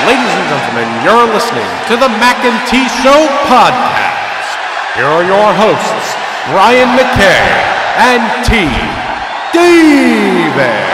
Ladies and gentlemen, you're listening to the Mac and T Show podcast. Here are your hosts, Brian McKay and T. David.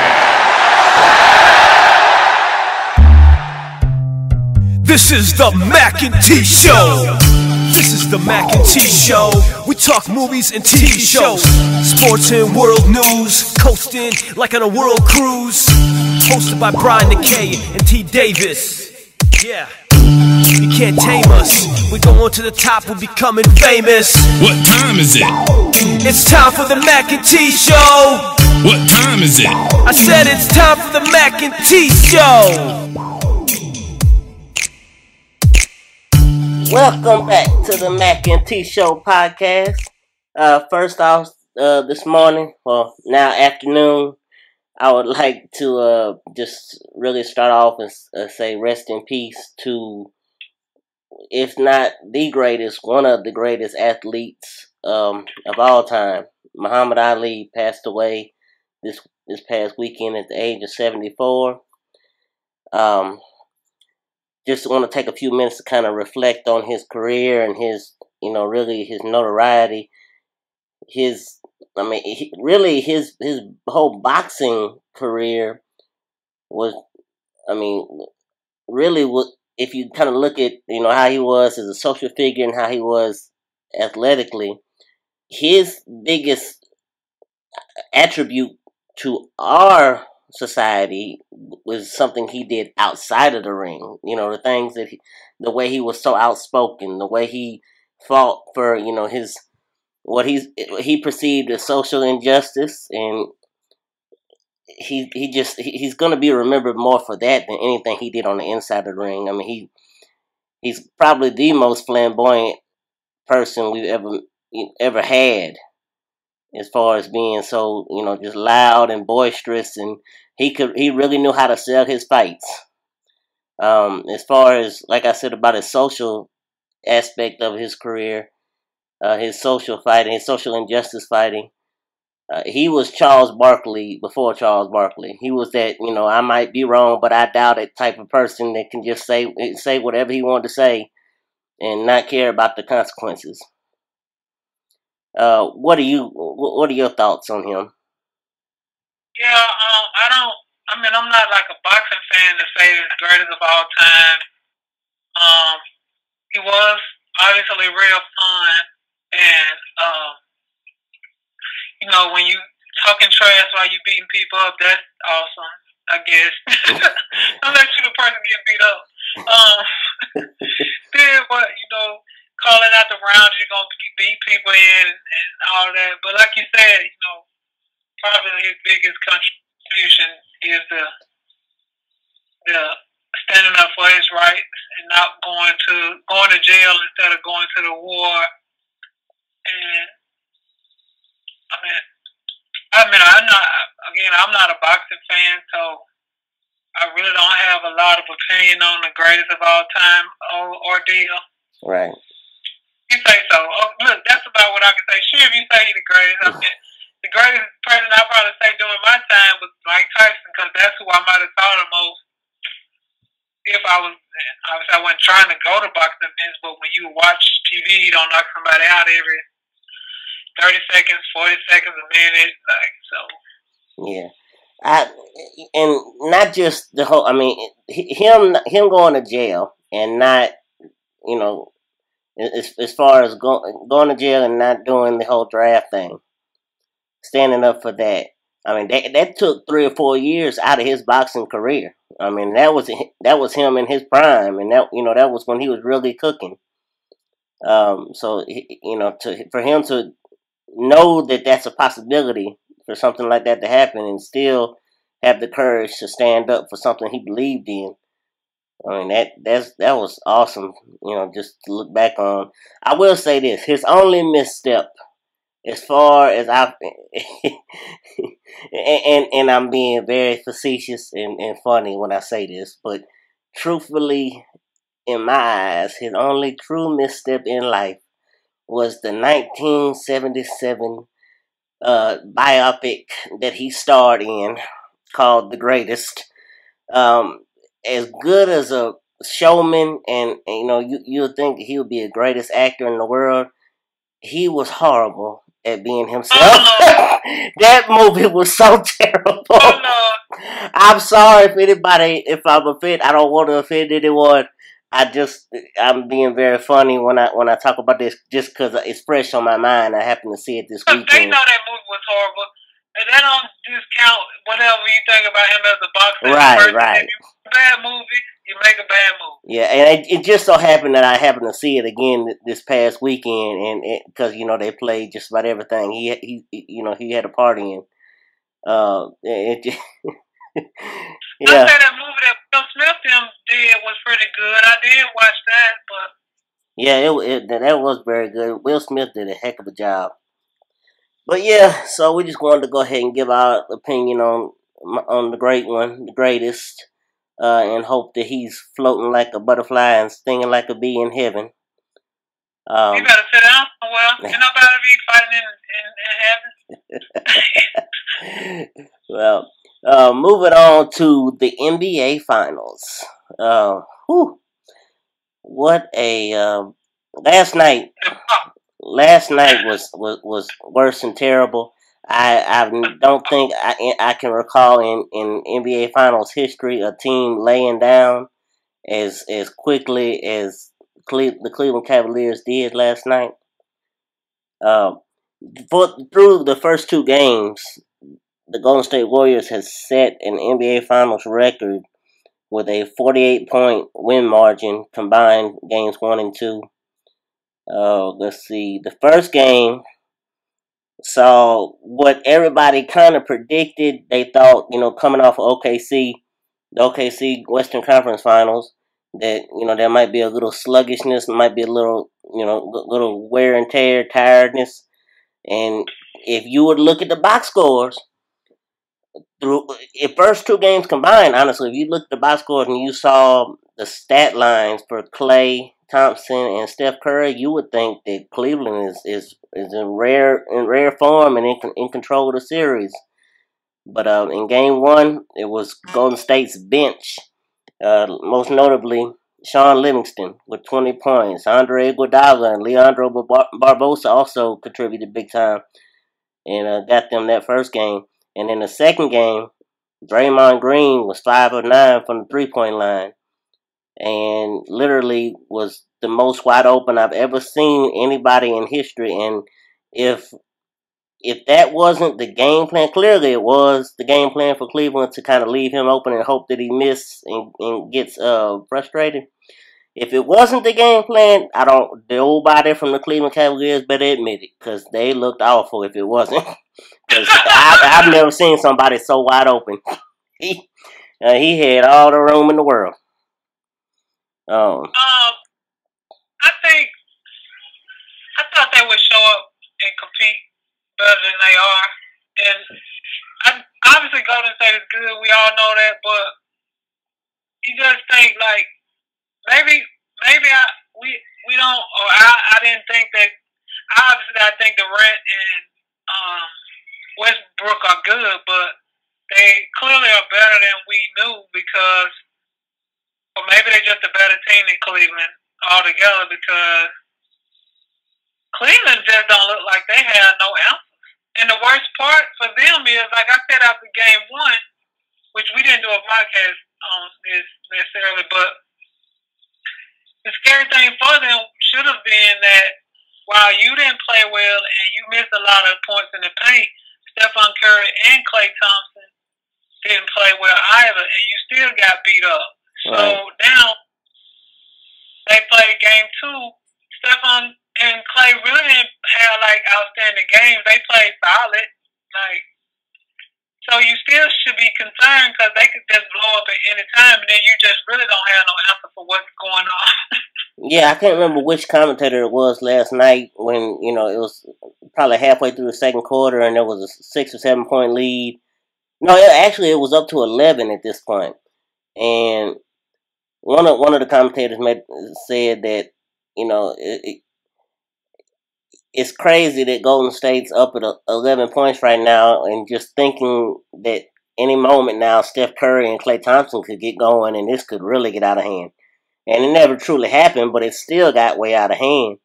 This is the Mac and T Show. This is the Mac and T Show. We talk movies and TV shows, sports and world news, coasting like on a world cruise. Hosted by Brian McKay and T. Davis. Yeah, you can't tame us. We go on to the top, we're becoming famous. What time is it? It's time for the Mac and T Show. What time is it? I said it's time for the Mac and T Show. Welcome back to the Mac and T Show podcast. First off, this morning, well, now afternoon, I would like to just really start off and say rest in peace to, if not the greatest, one of the greatest athletes of all time. Muhammad Ali passed away this past weekend at the age of 74. Just want to take a few minutes to kind of reflect on his career and his, really his notoriety. His whole boxing career was, if you kind of look at, how he was as a social figure and how he was athletically, his biggest attribute to our society was something he did outside of the ring. The things that the way he was so outspoken, the way he fought for, he perceived as social injustice, and he's going to be remembered more for that than anything he did on the inside of the ring. He's probably the most flamboyant person we've ever had, as far as being so, just loud and boisterous, and he really knew how to sell his fights. As far as, like I said, about his social aspect of his career, his social fighting, his social injustice fighting, he was Charles Barkley before Charles Barkley. He was that, I might be wrong, but I doubt it type of person that can just say whatever he wanted to say and not care about the consequences. What are your thoughts on him? Yeah, I'm not like a boxing fan to say he's greatest of all time. He was obviously real fun, and when you talking trash while you beating people up, that's awesome, I guess. Unless you're the person getting beat up. Then what, calling out the rounds you're going to beat people in and all that. But like you said, probably his biggest contribution is the standing up for his rights and not going to jail instead of going to the war. And I'm not a boxing fan, so I really don't have a lot of opinion on the greatest of all time ordeal. Right. You say so. Oh, look, that's about what I can say. Sure, if you say he's the greatest, the greatest person I probably say during my time was Mike Tyson, because that's who I might have saw the most. If I was, obviously I wasn't trying to go to boxing events, but when you watch TV, you don't knock somebody out every 30 seconds, 40 seconds, a minute, so. Yeah. And not just the whole, him going to jail and not, as far as going to jail and not doing the whole draft thing, standing up for that. That took 3 or 4 years out of his boxing career. That was him in his prime, and that was when he was really cooking. For him to know that that's a possibility for something like that to happen, and still have the courage to stand up for something he believed in. That was awesome. Just to look back on. I will say this: his only misstep, as far as and I'm being very facetious and funny when I say this, but truthfully, in my eyes, his only true misstep in life was the 1977 biopic that he starred in called The Greatest. As good as a showman, and you know, you would think he would be the greatest actor in the world. He was horrible at being himself. That movie was so terrible. I'm sorry if I'm offended. I don't want to offend anyone. I'm being very funny when I talk about this, just because it's fresh on my mind. I happen to see it this weekend. They know that movie was horrible, and that don't discount whatever you think about him as a boxer. Right. If you make a bad movie, you make a bad movie. Yeah, and it just so happened that I happened to see it again this past weekend, and because you know they played just about everything he had a part in. Yeah. I said that movie that Will Smith did was pretty good. I did watch that, but yeah, that was very good. Will Smith did a heck of a job. But yeah, so we just wanted to go ahead and give our opinion on the greatest, and hope that he's floating like a butterfly and stinging like a bee in heaven. You better sit down. Well, you nobody be fighting in heaven. Well, moving on to the NBA Finals. What a last night was worse than terrible. I don't think I can recall in NBA Finals history a team laying down as quickly as the Cleveland Cavaliers did last night. Through the first two games, the Golden State Warriors has set an NBA Finals record with a 48-point win margin combined games 1 and 2. Let's see. The first game saw what everybody kind of predicted. They thought, coming off of the OKC Western Conference Finals, that, there might be a little sluggishness, might be a little, little wear and tear, tiredness. And if you would look at the box scores, through the first two games combined, honestly, if you looked at the box scores and you saw the stat lines for Klay Thompson and Steph Curry, you would think that Cleveland is in rare form and in control of the series. But in game one, it was Golden State's bench, most notably Sean Livingston with 20 points. Andre Iguodala and Leandro Barbosa also contributed big time and got them that first game. And in the second game, Draymond Green was 5 of 9 from the three-point line, and literally was the most wide open I've ever seen anybody in history. And if that wasn't the game plan, clearly it was the game plan for Cleveland to kind of leave him open and hope that he misses and gets frustrated. If it wasn't the game plan, the old body from the Cleveland Cavaliers better admit it, because they looked awful if it wasn't. Because I've never seen somebody so wide open. He had all the room in the world. I thought they would show up and compete better than they are, and obviously Golden State is good. We all know that, but you just think like maybe we don't, or I didn't think that. Obviously, I think Durant and Westbrook are good, but they clearly are better than we knew, because, or maybe they're just a better team than Cleveland altogether, because Cleveland just don't look like they have no answers. And the worst part for them is, like I said after game one, which we didn't do a podcast on this necessarily, but the scary thing for them should have been that while you didn't play well and you missed a lot of points in the paint, Stephen Curry and Klay Thompson didn't play well either, and you still got beat up. So now they played game two. Stephen and Klay really didn't have outstanding games. They played solid. So you still should be concerned, because they could just blow up at any time, and then you just really don't have no answer for what's going on. Yeah, I can't remember which commentator it was last night when, it was probably halfway through the second quarter and there was a 6 or 7 point lead. No, actually it was up to 11 at this point. And one of the commentators said that, it's crazy that Golden State's up at 11 points right now, and just thinking that any moment now Steph Curry and Klay Thompson could get going and this could really get out of hand. and it never truly happened, but it still got way out of hand.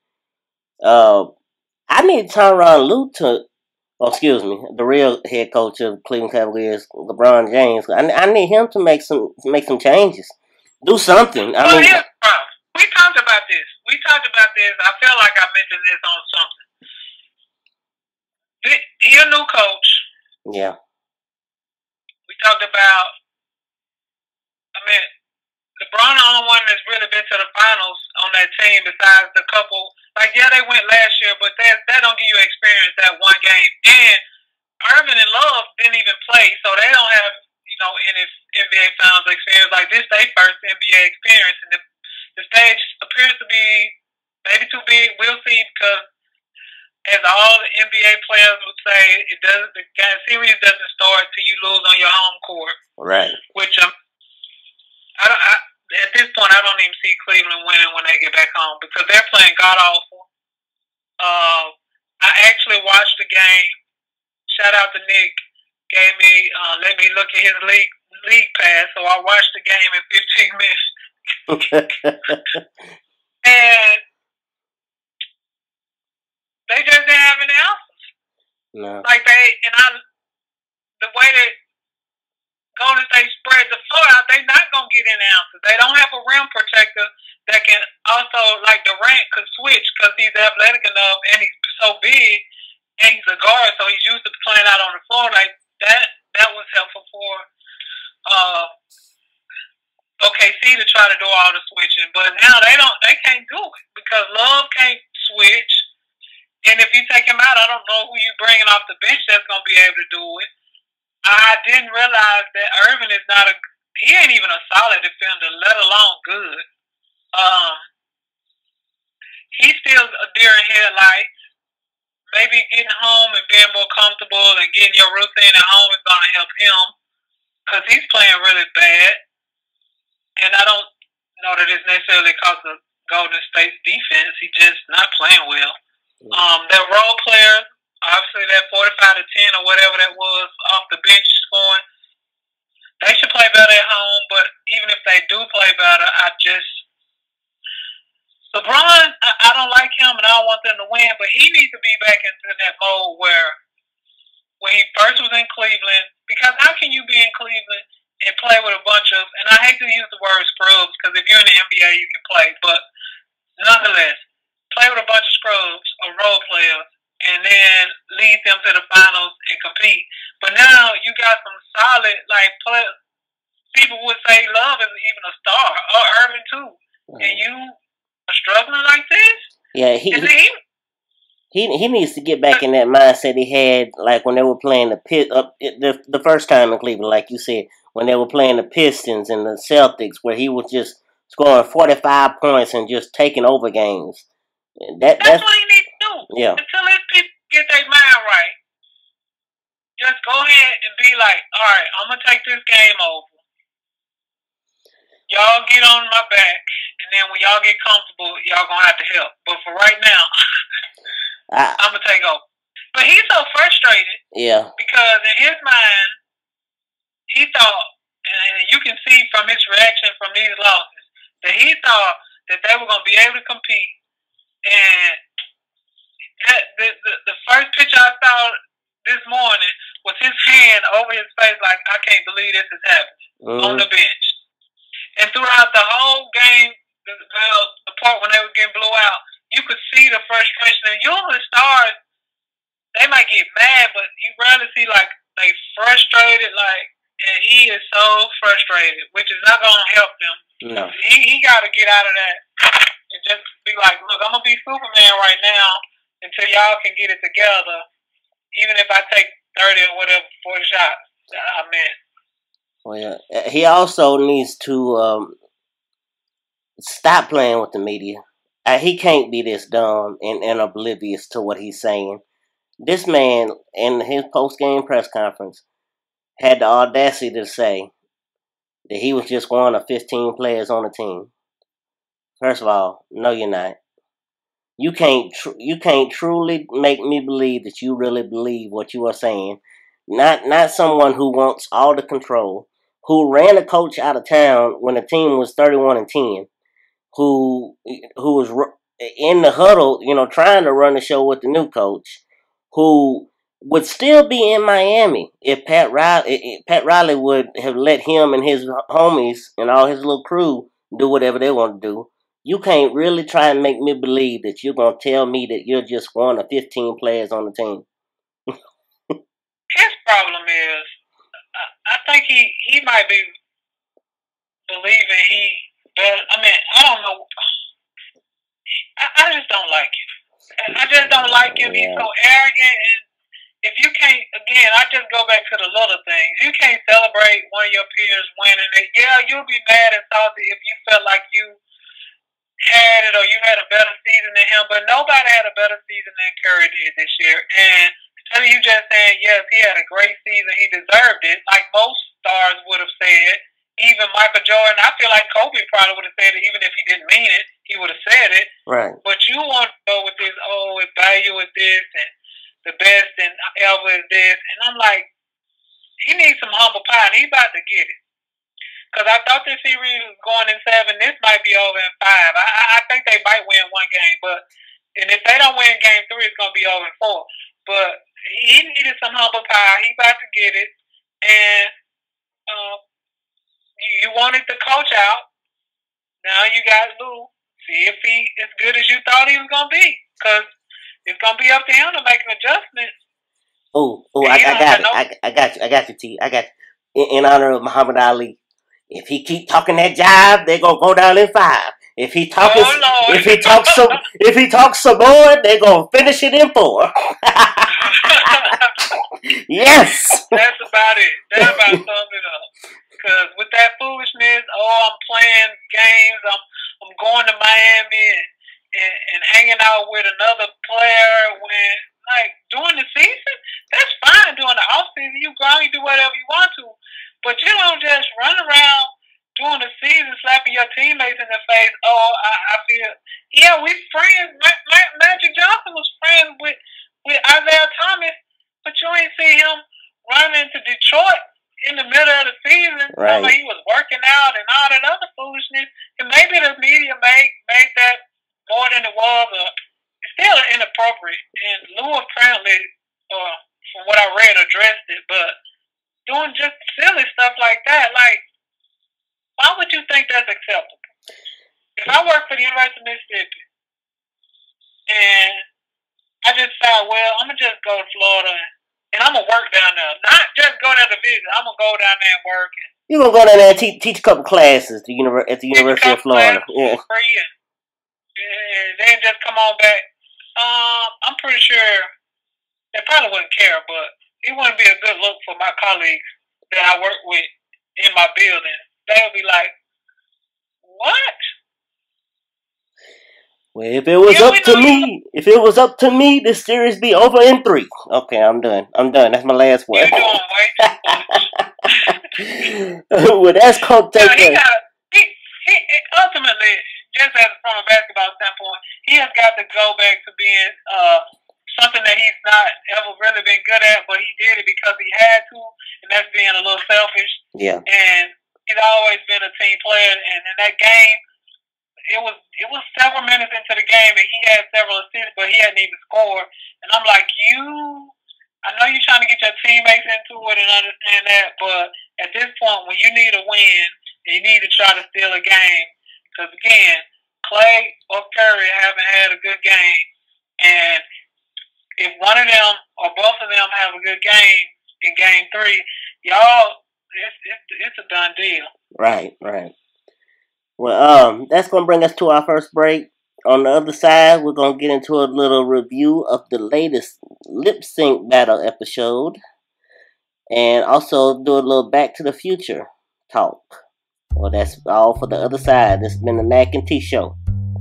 I need Tyronn Lue to, the real head coach of Cleveland Cavaliers, LeBron James. I need him to make some changes, do something. Well, here's the problem. We talked about this. I feel like I mentioned this on something. He's a new coach. Yeah. We talked about. LeBron the only one that's really been to the finals on that team besides the couple. Like, yeah, they went last year, but that don't give you experience that one game. And Irvin and Love didn't even play, so they don't have, any NBA Finals experience. Like, this their first NBA experience, and the stage appears to be maybe too big. We'll see, because as all the NBA players would say, the series doesn't start till you lose on your home court. Right. Which at this point, I don't even see Cleveland winning when they get back home, because they're playing god awful. I actually watched the game. Shout out to Nick. Gave me let me look at his league pass, so I watched the game in 15 minutes. And they just didn't have any answers. No. Like the way that Golden State spread the floor out, they not gonna get any answers. They don't have a rim protector that can also, like, Durant could switch because he's athletic enough and he's so big and he's a guard, so he's used to playing out on the floor. Like that was helpful for OKC to try to do all the switching, but now they can't do it because Love can't switch. And if you take him out, I don't know who you bringing off the bench that's gonna be able to do it. I didn't realize that Irvin is he ain't even a solid defender, let alone good. He's still a deer in headlights. Maybe getting home and being more comfortable and getting your routine at home is going to help him, because he's playing really bad. And I don't know that it's necessarily because of Golden State's defense. He's just not playing well. Their role players, obviously that 45-10 or whatever that was off the bench scoring, they should play better at home. But even if they do play better, LeBron, I don't like him and I don't want them to win, but he needs to be back into that mode where when he first was in Cleveland, because how can you be in Cleveland and play with a bunch of, and I hate to use the word scrubs, because if you're in the NBA you can play, but nonetheless, play with a bunch of scrubs or role players and then lead them to the finals and compete. But now you got some solid, like, players. People would say Love is even a star, or Irvin too, and you struggling like this? Yeah, he needs to get back in that mindset he had, like when they were playing the first time in Cleveland, like you said, when they were playing the Pistons and the Celtics, where he was just scoring 45 points and just taking over games. That's what he needs to do. Yeah. Until his people get their mind right, just go ahead and be like, all right, I'm going to take this game over. Y'all get on my back, and then when y'all get comfortable, y'all gonna have to help. But for right now, I'm gonna take over. But he's so frustrated. Yeah. Because in his mind, he thought, and you can see from his reaction from these losses, that he thought that they were gonna be able to compete. And the first picture I saw this morning was his hand over his face, like, I can't believe this is happening on the bench. And throughout the whole game, the part when they were getting blew out, you could see the frustration. And usually stars, they might get mad, but you rarely see, like, they frustrated, like, and he is so frustrated, which is not going to help them. No. He got to get out of that and just be like, look, I'm going to be Superman right now until y'all can get it together, even if I take 30 or whatever, 40 shots. I mean. Well, yeah. He also needs to stop playing with the media. He can't be this dumb and oblivious to what he's saying. This man, in his post-game press conference, had the audacity to say that he was just one of 15 players on the team. First of all, no, you're not. You can't truly make me believe that you really believe what you are saying. Not someone who wants all the control, who ran a coach out of town when the team was 31-10, who was in the huddle, trying to run the show with the new coach, who would still be in Miami if Pat Riley would have let him and his homies and all his little crew do whatever they want to do. You can't really try and make me believe that you're going to tell me that you're just one of 15 players on the team. His problem is, I think he might be believing I don't know. I just don't like him. I just don't like him. Yeah. He's so arrogant, and if you can't, again, I just go back to the little things. You can't celebrate one of your peers winning it. Yeah, you'll be mad and salty if you felt like you had it or you had a better season than him, but nobody had a better season than Curry did this year. And instead of you just saying, yes, he had a great season, he deserved it, like most stars would have said, even Michael Jordan, I feel like Kobe probably would have said it, even if he didn't mean it, he would have said it. Right. But you want to go with this, his value is this, and the best and ever is this. And I'm like, he needs some humble pie, and he's about to get it. Because I thought this series was going in 7. This might be over in 5. I think they might win one game, and if they don't win game 3, it's going to be over in 4. But he needed some humble pie. He about to get it. And you wanted the coach out. Now you got Lou. See if he as good as you thought he was going to be. Because it's going to be up to him to make an adjustment. I got you, T. I got you. In honor of Muhammad Ali. If he keep talking that jive, they gonna go down in 5. If he talks some more, they gonna finish it in 4. Yes. That's about it. That about sums it up. Because with that foolishness, I'm playing games. I'm going to Miami and hanging out with another player when during the season, that's fine. During the off season, you grind, you do whatever you want to. But you don't just run around during the season slapping your teammates in the face. I feel, we friends. Magic Johnson was friends with Isaiah Thomas, but you ain't see him running to Detroit in the middle of the season. Right. He was working out and all that other foolishness. And maybe the media made that more than it was. It's still inappropriate. And Lou apparently, from what I read, addressed it, but doing just silly stuff like that, why would you think that's acceptable? If I work for the University of Mississippi and I just decide, I'm going to just go to Florida and I'm going to work down there. Not just go there to visit. I'm going to go down there and work. You're going to go down there and teach a couple classes at the University of Florida. Yeah. Free and then just come on back. I'm pretty sure they probably wouldn't care, but it wouldn't be a good look for my colleagues that I work with in my building. They would be like, what? Well, if it was up to me, this series be over in 3. Okay, I'm done. That's my last one. You're doing way too much. Well, that's called take he ultimately, just as from a basketball standpoint, he has got to go back to being something that he's not ever really been good at, but he did it because he had to, and that's being a little selfish. Yeah. And he's always been a team player, and in that game, it was several minutes into the game, and he had several assists, but he hadn't even scored. And I'm like, I know you're trying to get your teammates into it and understand that, but at this point, when you need a win, and you need to try to steal a game, because again, Clay or Curry haven't had a good game, and if one of them or both of them have a good game in game 3, y'all, it's a done deal. Right. Well, that's going to bring us to our first break. On the other side, we're going to get into a little review of the latest Lip Sync Battle episode. And also do a little Back to the Future talk. Well, that's all for the other side. This has been the Mac and T Show.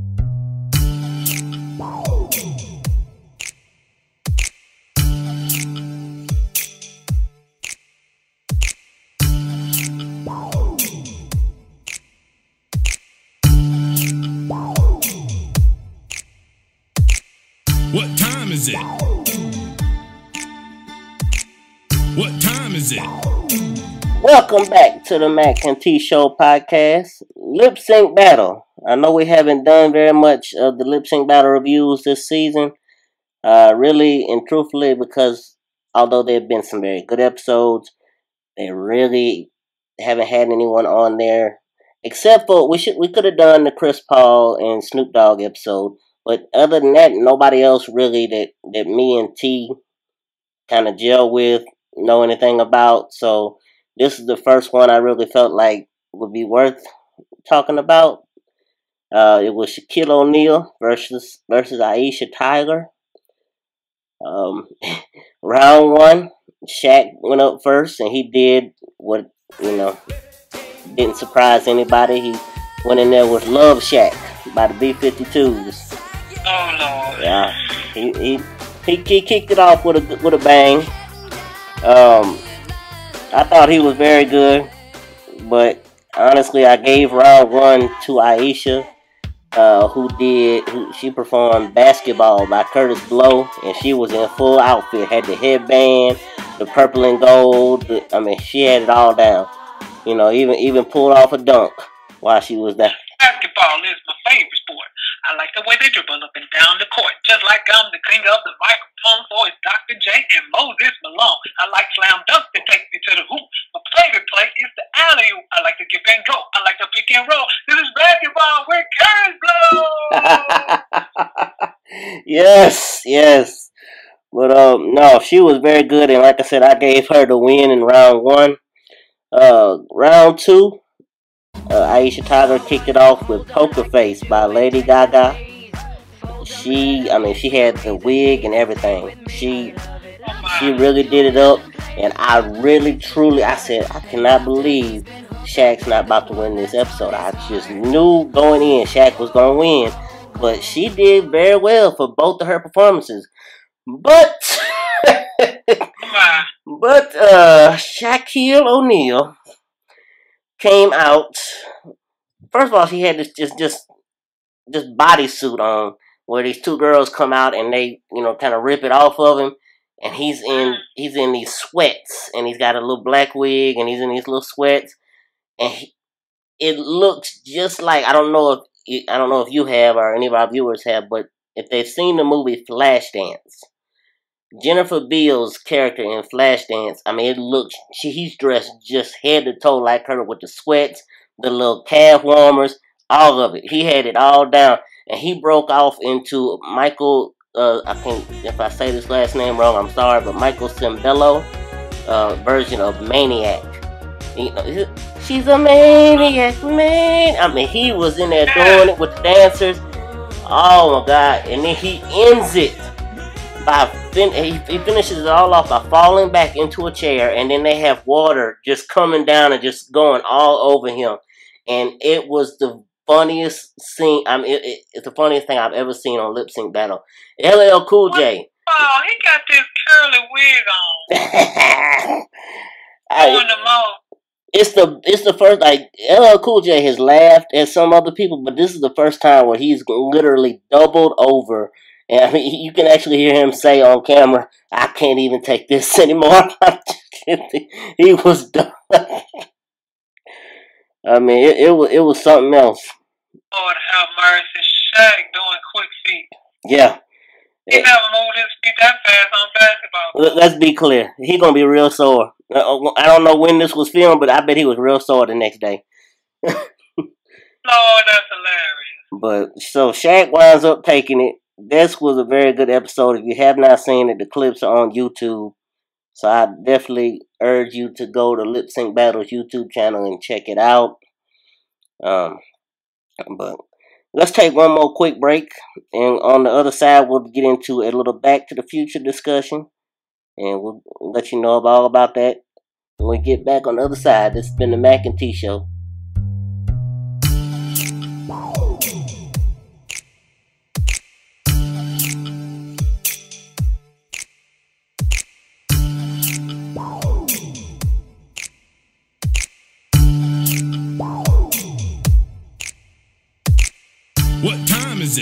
What time is it? What time is it? Welcome back to the Mac and T Show podcast. Lip Sync Battle. I know we haven't done very much of the lip sync battle reviews this season. Really and truthfully, because although there have been some very good episodes, they really haven't had anyone on there. Except for we could have done the Chris Paul and Snoop Dogg episode, but other than that, nobody else really that me and T kind of gel with, know anything about. So this is the first one I really felt like would be worth talking about. It was Shaquille O'Neal versus Aisha Tyler. Round one, Shaq went up first, and he did what, didn't surprise anybody. He went in there with Love Shack by the B-52s. Oh Lord. Yeah, he kicked it off with a bang. I thought he was very good, but honestly, I gave round one to Aisha, she performed Basketball by Curtis Blow, and she was in full outfit, had the headband, the purple and gold, she had it all down. Even pulled off a dunk while she was there. Basketball is my favorite sport. I like the way they dribble up and down the court, just like I'm the king of the microphone. So it's Dr. J and Moses Malone. I like slam dunks to take me to the hoop. My favorite play is the alley-oop. I like to give and go. I like to pick and roll. This is basketball with Curtis Blow. Yes. But no, she was very good, and like I said, I gave her the win in round one. Round two, Aisha Tyler kicked it off with Poker Face by Lady Gaga. She had the wig and everything. She really did it up, and I really, truly, I said, I cannot believe Shaq's not about to win this episode. I just knew going in Shaq was going to win, but she did very well for both of her performances. But Shaquille O'Neal came out. First of all, she had this just bodysuit on, where these two girls come out and they kind of rip it off of him, and he's in these sweats, and he's got a little black wig, and he's in these little sweats, and it looks just like, I don't know if you have or any of our viewers have, but if they've seen the movie Flashdance, Jennifer Beals' character in Flashdance, it looks, he's dressed just head to toe like her, with the sweats, the little calf warmers, all of it. He had it all down, and he broke off into Michael, I think, if I say this last name wrong, I'm sorry, but Michael Cimbello version of Maniac. She's a maniac, man. He was in there doing it with the dancers. Oh my God. And then he ends it by he finishes it all off by falling back into a chair, and then they have water just coming down and just going all over him. And it was the funniest scene. It's the funniest thing I've ever seen on Lip Sync Battle. LL Cool J. Oh, he got this curly wig on. On the mouth. It's the first, LL Cool J has laughed at some other people, but this is the first time where he's literally doubled over. And you can actually hear him say on camera, "I can't even take this anymore." He was done. It was something else. Lord have mercy. Shaq doing quick feet. Yeah. He never moved his feet that fast on basketball. Let's be clear. He gonna be real sore. I don't know when this was filmed, but I bet he was real sore the next day. Lord, that's hilarious. But so Shaq winds up taking it. This was a very good episode. If you have not seen it, the clips are on YouTube. So I definitely urge you to go to Lip Sync Battles YouTube channel and check it out. But let's take one more quick break. And on the other side, we'll get into a little Back to the Future discussion. And we'll let you know all about that when we get back on the other side. This has been the Mac and T Show. What time is it?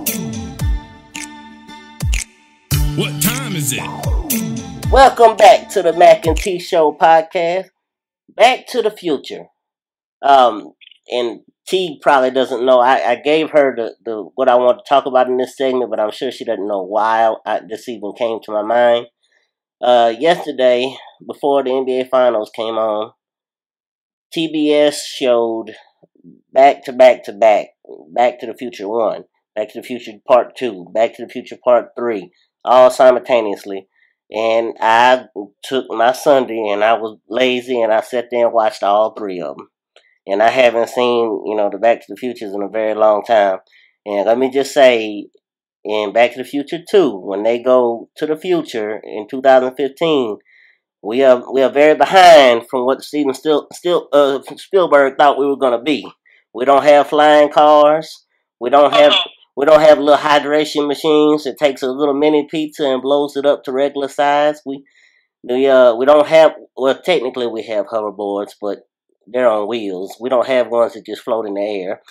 What time is it? Welcome back to the Mac and T Show podcast. Back to the Future. And T probably doesn't know. I gave her the what I want to talk about in this segment, but I'm sure she doesn't know why this even came to my mind. Yesterday, before the NBA Finals came on, TBS showed Back to Back to the Future 1, Back to the Future Part 2, Back to the Future Part 3, all simultaneously. And I took my Sunday and I was lazy and I sat there and watched all three of them. And I haven't seen, the Back to the Futures in a very long time. And let me just say, in Back to the Future 2, when they go to the future in 2015, we are very behind from what Steven Spielberg thought we were going to be. We don't have flying cars. We don't have little hydration machines. It takes a little mini pizza and blows it up to regular size. We don't have. Well, technically we have hoverboards, but they're on wheels. We don't have ones that just float in the air.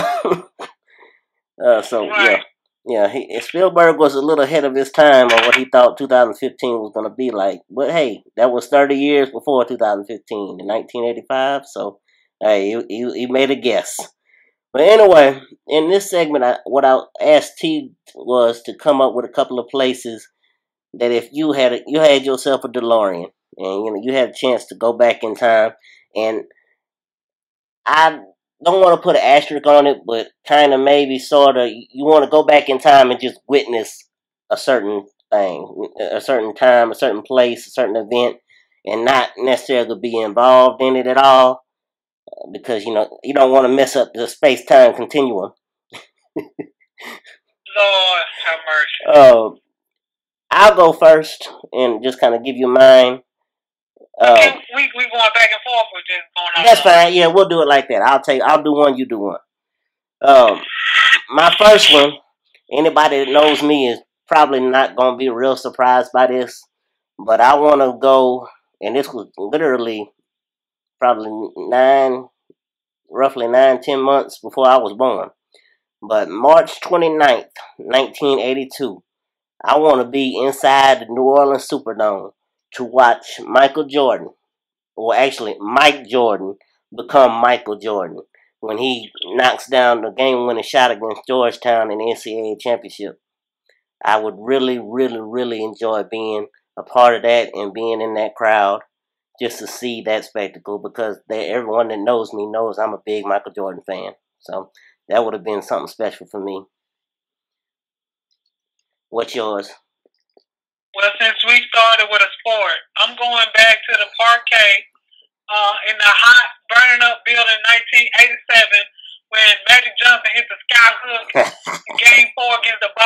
Spielberg was a little ahead of his time on what he thought 2015 was going to be like. But hey, that was 30 years before 2015, in 1985. So, hey, he made a guess. But anyway, in this segment, what I asked T was to come up with a couple of places that if you had yourself a DeLorean and you had a chance to go back in time, and I don't want to put an asterisk on it, but kind of maybe sort of you want to go back in time and just witness a certain thing, a certain time, a certain place, a certain event, and not necessarily be involved in it at all, because you don't want to mess up the space-time continuum. Lord have mercy. I'll go first and just kind of give you mine. We going back and forth with this going on. That's fine. Yeah, we'll do it like that. I'll do one, you do one. My first one, anybody that knows me is probably not going to be real surprised by this, but I want to go, and this was literally probably roughly 9-10 months before I was born. But March 29th, 1982, I want to be inside the New Orleans Superdome to watch Michael Jordan, or actually Mike Jordan, become Michael Jordan when he knocks down the game-winning shot against Georgetown in the NCAA championship. I would really, really, really enjoy being a part of that and being in that crowd just to see that spectacle, because everyone that knows me knows I'm a big Michael Jordan fan. So that would have been something special for me. What's yours? Well, since we started with a sport, I'm going back to the parquet in the hot, burning up building 1987 when Magic Johnson hit the sky hook in Game 4 against the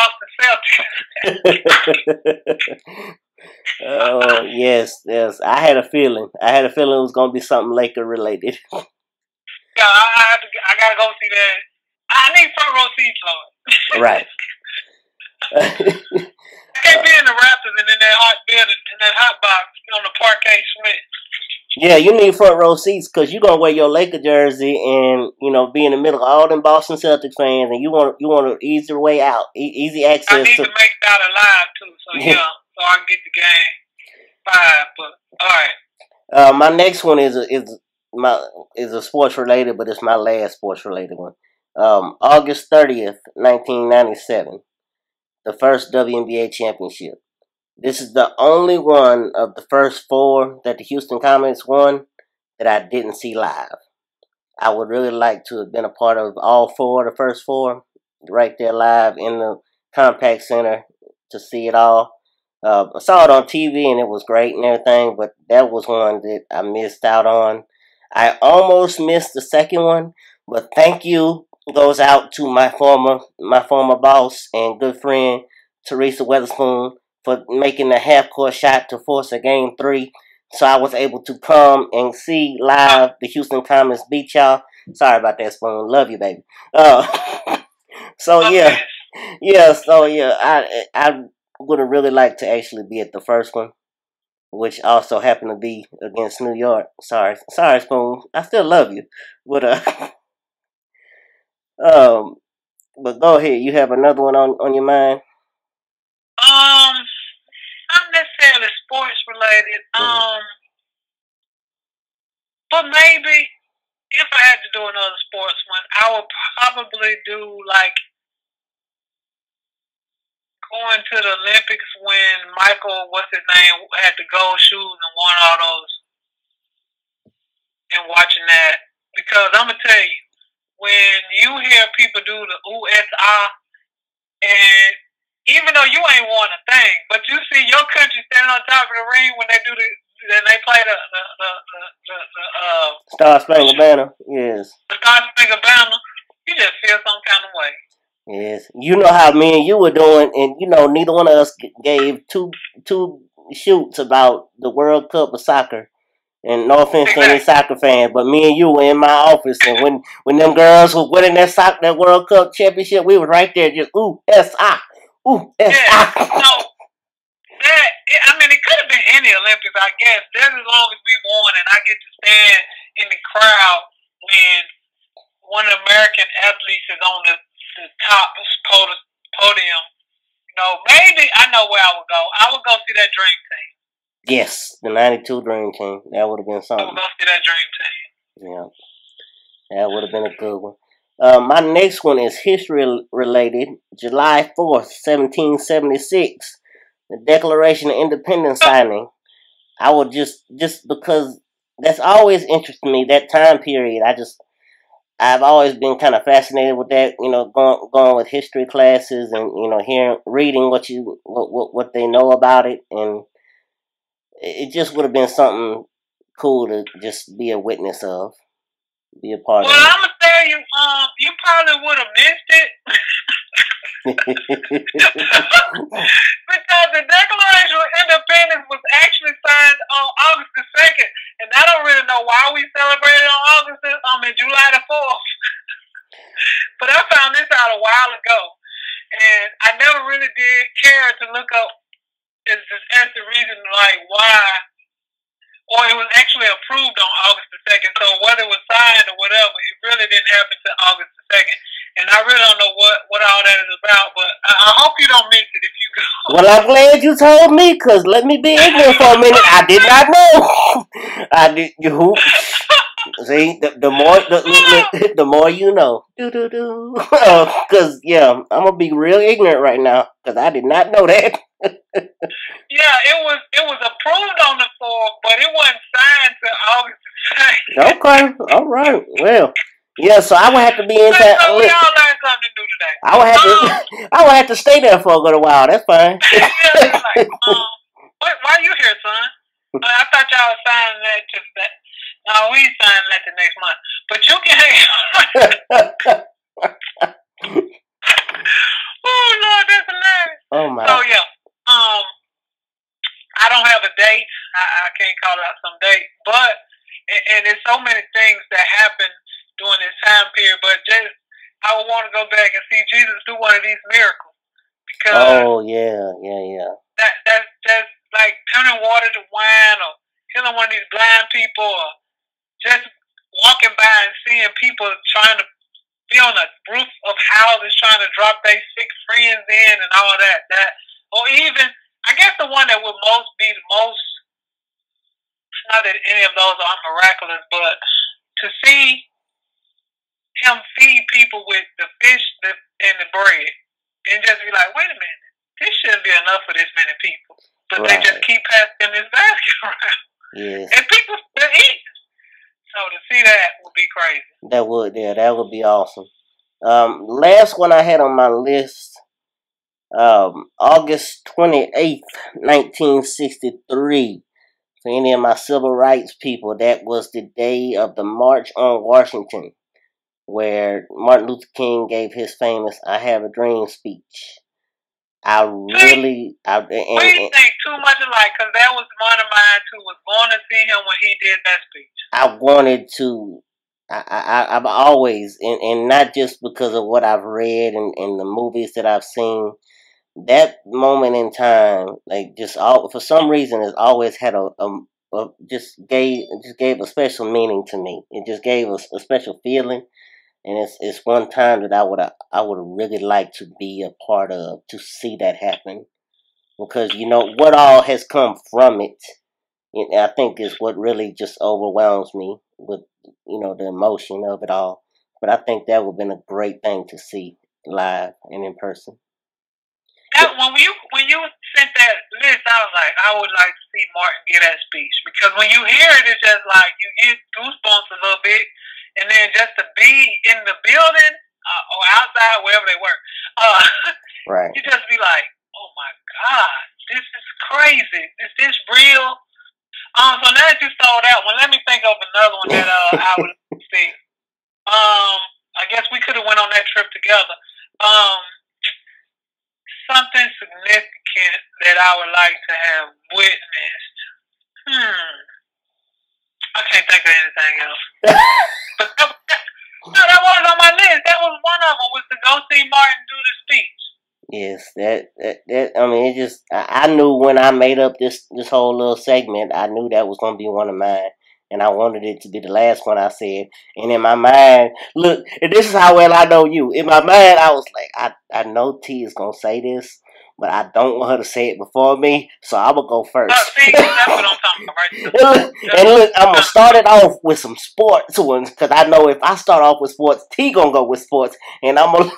Boston Celtics. Oh, yes. I had a feeling. It was going to be something Laker related. Yeah, I got to go see that. I need front row seats, Lord. Right. I can't be in the Raptors and in that hot building, in that hot box on the parquet sweat. Yeah, you need front row seats because you're gonna wear your Laker jersey and be in the middle of all them Boston Celtics fans, and you want an easy way out, easy access. I need to make that alive too, so so I can get the game 5. But all right. My next one is a sports related, but it's my last sports related one. August 30th, 1997, the first WNBA championship. This is the only one of the first 4 that the Houston Comets won that I didn't see live. I would really like to have been a part of all 4, the first 4, right there live in the Compaq Center to see it all. I saw it on TV and it was great and everything, but that was one that I missed out on. I almost missed the second one, but thank you goes out to my former boss and good friend Teresa Weatherspoon for making the half-court shot to force a game 3. So I was able to come and see live the Houston Comets beat y'all. Sorry about that, Spoon. Love you, baby. I would have really liked to actually be at the first one, which also happened to be against New York. Sorry, Spoon. I still love you. But but go ahead. You have another one on your mind? Not necessarily sports related. But maybe if I had to do another sports one, I would probably do like going to the Olympics when Michael, what's his name, had the gold shoes and won all those, and watching that. Because I'm gonna tell you, when you hear people do the USA, and even though you ain't won a thing, but you see your country standing on top of the ring when they do then they play the Star Spangled Banner, yes. The Star Spangled Banner, you just feel some kind of way. Yes, you know how me and you were doing, and you know neither one of us gave two shoots about the World Cup of soccer. And no offense to any soccer fans, but me and you were in my office, and when them girls were winning that World Cup championship, we were right there, just USA. Yeah, so I mean, it could have been any Olympics, I guess. Just as long as we won, and I get to stand in the crowd when one of the American athletes is on the top podium. You know, maybe I know where I would go. I would go see that Dream Team. Yes, the '92 Dream Team. That would have been something. I would go see that Dream Team. Yeah, that would have been a good one. My next one is history related. July 4th, 1776. The Declaration of Independence signing. I would just because that's always interested me, that time period. I've always been kind of fascinated with that, you know, going with history classes and, you know, reading what they know about it, and it just would have been something cool to just be a witness of, be a part of. Well, I'm gonna tell you, you probably would have missed it. Because the Declaration of Independence was actually signed on August the 2nd, and I don't really know why we celebrated on July the 4th. But I found this out a while ago, and I never really did care to look up as the reason like why, or it was actually approved on August the 2nd. So whether it was signed or whatever, it really didn't happen until August the 2nd. And I really don't know what all that is about, but I hope you don't miss it if you go. Well, I'm glad you told me, because let me be ignorant for a minute. I did not know. I did. See, the more you know. Because, yeah, I'm going to be real ignorant right now, because I did not know that. Yeah, it was approved on the 4th, but it wasn't signed till August the 2nd. Okay, all right. Well, yeah, so I would have to be in that. So we all learned something new today. I would have to stay there for a little while. That's fine. Yeah, like, why you here, son? I thought y'all was signing that to that. No, we ain't signing that to next month. But you can hang on. Oh Lord, that's hilarious. Oh my. So yeah, I don't have a date. I can't call out some date, but and there's so many things that happen during this time period. But just I would want to go back and see Jesus do one of these miracles, because yeah. That's just like turning water to wine, or healing one of these blind people, or just walking by and seeing people trying to be on the roof of houses trying to drop their sick friends in and all that. Or even, I guess the one that would be the most, not that any of those are miraculous, but to see him feed people with the fish and the bread, and just be like, wait a minute, this shouldn't be enough for this many people. But They just keep passing this basket around. Yes. And people still eat. So to see that would be crazy. That would be awesome. Last one I had on my list, August 28th, 1963. For any of my civil rights people, that was the day of the March on Washington, where Martin Luther King gave his famous "I Have a Dream" speech. We think too much alike, because that was one of mine too. Was going to see him when he did that speech. I wanted to. I've always, and not just because of what I've read and the movies that I've seen, that moment in time, like for some reason, has always had just gave a special meaning to me. It just gave a special feeling. And it's one time that I would really like to be a part of, to see that happen, because you know what all has come from it. I think is what really just overwhelms me with the emotion of it all. But I think that would have been a great thing to see live and in person. That when you sent that list, I was like, I would like to see Martin get that speech, because when you hear it, it's just like you get goosebumps a little bit, and then just to be in the building or outside, wherever they were, right? You just be like, oh my God, this is crazy. Is this real? So now that you saw that one, let me think of another one that I would see. I guess we could have went on that trip together. Something significant that I would like to have witnessed. I can't think of anything else. But that was on my list. That was one of them, was to go see Martin do the speech. Yes, that I mean, it just, I knew when I made up this whole little segment, I knew that was going to be one of mine. And I wanted it to be the last one I said. And in my mind, look, and this is how well I know you. In my mind, I was like, I know T is going to say this, but I don't want her to say it before me, so I'm going to go first. See, that's what I'm talking about right now. And look, I'm going to start it off with some sports ones, because I know if I start off with sports, T going to go with sports, and I'm going to...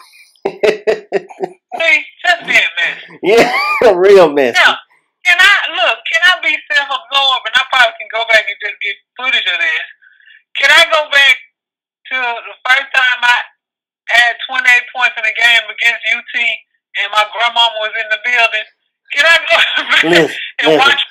See, just being messy. Yeah, real messy. Now, can I be self-absorbed, and I probably can go back and just get footage of this. Can I go back to the first time I had 28 points in a game against UT and my grandmama was in the building? Can I go back and watch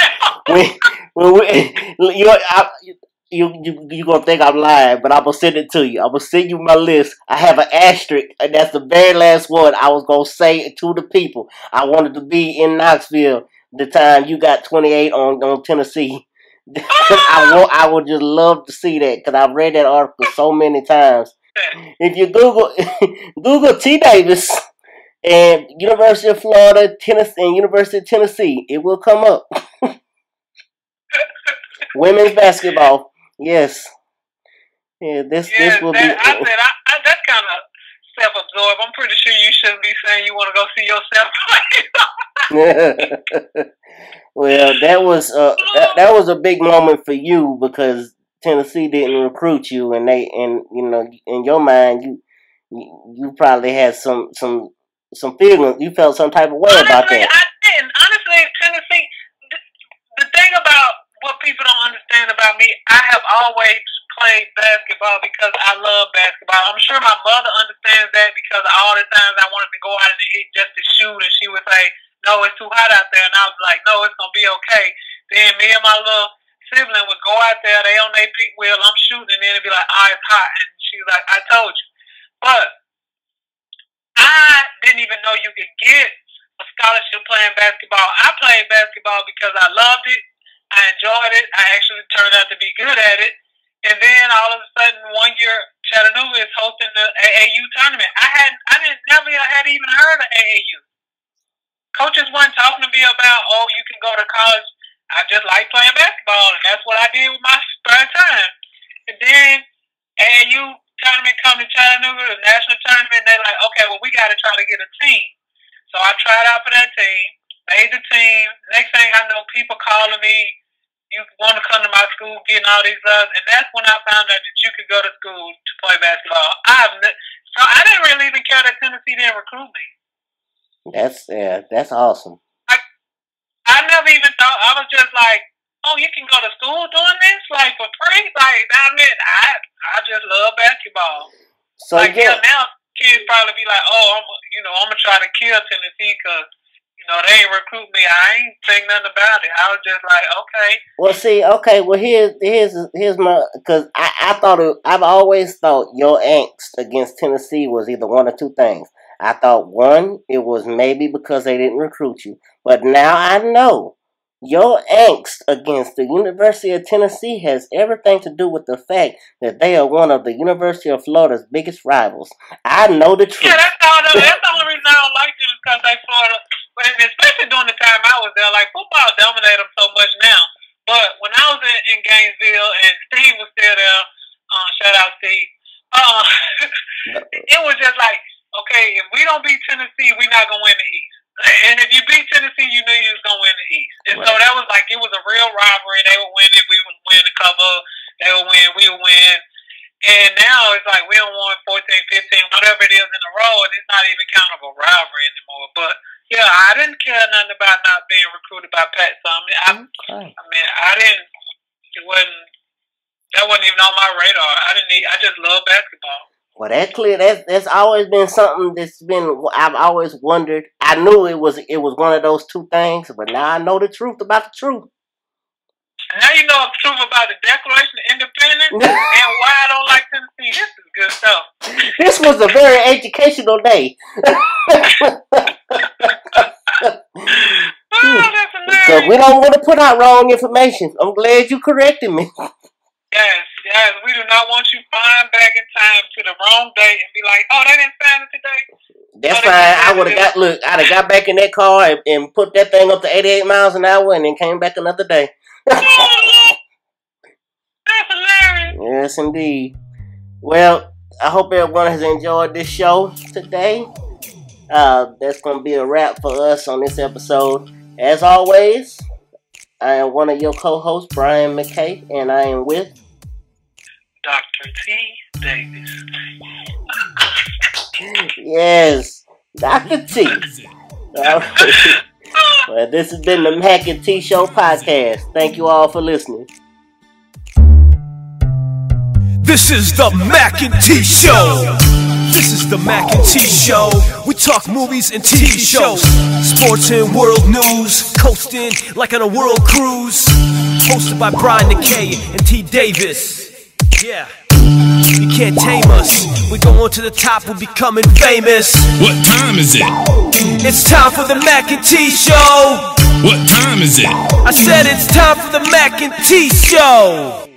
myself? You're going to think I'm lying, but I'm going to send it to you. I'm going to send you my list. I have an asterisk, and that's the very last one I was going to say to the people. I wanted to be in Knoxville the time you got 28 on Tennessee. I would just love to see that, because I've read that article so many times. If you Google T. Davis and University of Florida, Tennessee, and University of Tennessee, it will come up. Women's basketball, yes. Yeah, this will be. I said that's kind of self-absorbed. I'm pretty sure you shouldn't be saying you want to go see yourself play. Well, that was a big moment for you, because Tennessee didn't recruit you, and in your mind you probably had some feelings. You felt some type of way about that. I didn't. Honestly, Tennessee. The thing about what people don't understand about me, I have always played basketball because I love basketball. I'm sure my mother understands that, because all the times I wanted to go out in the heat just to shoot, and she would say, no, it's too hot out there. And I was like, no, it's going to be okay. Then me and my little sibling would go out there, they on their big wheel, I'm shooting, and then it'd be like, oh, it's hot. And she was like, I told you. But I didn't even know you could get a scholarship playing basketball. I played basketball because I loved it. I enjoyed it. I actually turned out to be good at it. And then all of a sudden, one year, Chattanooga is hosting the AAU tournament. I never had even heard of AAU. Coaches weren't talking to me about, oh, you can go to college. I just like playing basketball, and that's what I did with my spare time. And then AAU tournament come to Chattanooga, the national tournament, they're like, okay, well, we got to try to get a team. So I tried out for that team, made the team. Next thing I know, people calling me, you want to come to my school, getting all these loves. And that's when I found out that you could go to school to play basketball. So I didn't really even care that Tennessee didn't recruit me. That's awesome. I never even thought. I was just like, oh, you can go to school doing this, like, for free? Like, I mean, I just love basketball. So like, yeah, now kids probably be like, oh, I'm going to try to kill Tennessee because, they ain't recruit me. I ain't saying nothing about it. I was just like, okay. Well, see, okay, well, here's my, because I've always thought your angst against Tennessee was either one or two things. I thought, one, it was maybe because they didn't recruit you. But now I know your angst against the University of Tennessee has everything to do with the fact that they are one of the University of Florida's biggest rivals. I know the truth. Yeah, that's the only reason I don't like them, is because they Florida. But especially during the time I was there, like, football dominated them so much now. But when I was in Gainesville and Steve was still there, shout out Steve, it was just like, okay, if we don't beat Tennessee, we're not going to win the East. And if you beat Tennessee, you knew you was going to win the East. And so that was like, it was a real rivalry. They would win it, we would win a couple. they would win, we would win. And now it's like we don't won 14, 15, whatever it is in a row, and it's not even countable rivalry anymore. But yeah, I didn't care nothing about not being recruited by Pat Summitt. That wasn't even on my radar. I just love basketball. Well, that's always been something I've always wondered. I knew it was one of those two things, but now I know the truth about the truth. Now you know the truth about the Declaration of Independence and why I don't like Tennessee. This is good stuff. This was a very educational day. That's hilarious. Because we don't want to put out wrong information. I'm glad you corrected me. Yes, we do not want you flying back in time to the wrong date and be like, oh, they didn't sign it today. That's fine. I'd have got back in that car and put that thing up to 88 miles an hour and then came back another day. That's hilarious. Yes, indeed. Well, I hope everyone has enjoyed this show today. That's going to be a wrap for us on this episode. As always, I am one of your co-hosts, Brian McKay, and I am with Dr. T. Davis. Yes, Dr. T. All right. Well, this has been the Mac and T Show podcast. Thank you all for listening. This is the Mac and T Show. This is the Mac and T Show. We talk movies and TV shows, sports and world news, coasting like on a world cruise. Hosted by Brian McKay and T. Davis. Yeah, you can't tame us. We're going to the top, we're becoming famous. What time is it? It's time for the Mac and T Show. What time is it? I said it's time for the Mac and T Show.